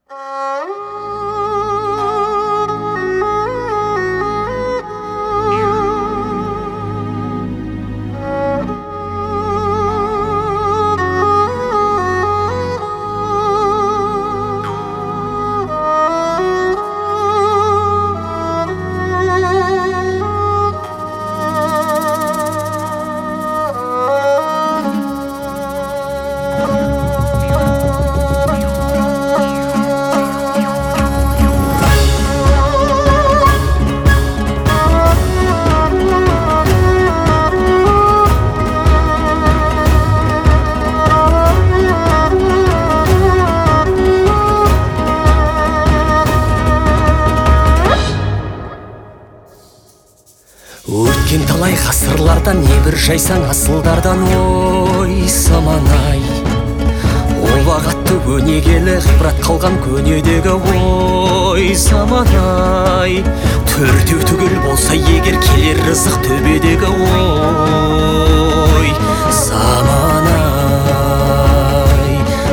Өткен талай ғасырлардан небір жайсаң асылдардан ой заман-ай. Олағатты өнегелі ғибрат қалған көнедегі ой заман-ай. Төртеу түгел болса егер келер рызық төбедегі ой заман-ай,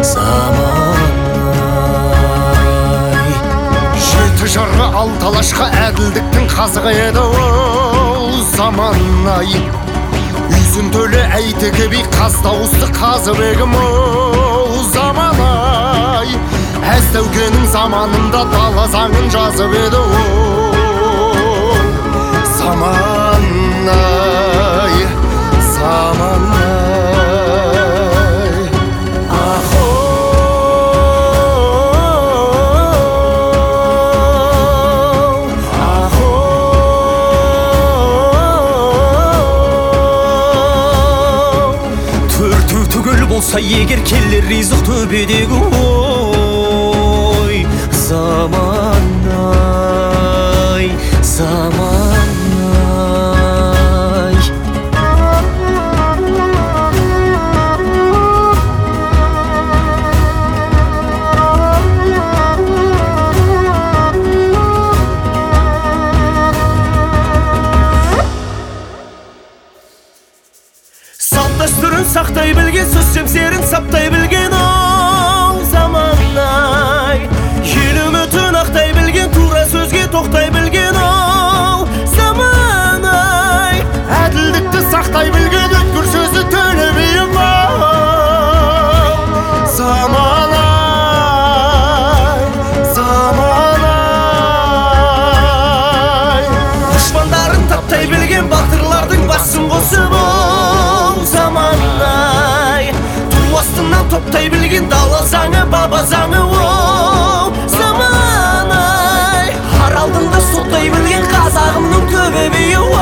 заман-ай. Жеті жарға алты алашқа әділдіктің қазығы еді ол заман-ай. Үйсін төлі әйтеке би қаз дауысты қазып егім ол заман-ай. Әз Тәукенің заманында дала заңын жазып еді ол заман-ай, заман-ай. Болса егер келер ризық төбедегі ой заман-ай, заман-ай. Салт дәстүрін сақтай білген, сөз семсерін саптай білген ол заман-ай. Ел үмітін ақтай білген, тура сөзге тоқтай білген ол заман-ай. Әділдікті сақтай білген, өткір сөзі төлемейім ол заман-ай, заман-ай. Дұшпандарын таптай білген, батырлардың басын қосып ол заман-ай. Ту астынан топтай білген, дала заңы, баба заңы ол заман-ай. Аралдың да соттай білген, қазағымның төбе биі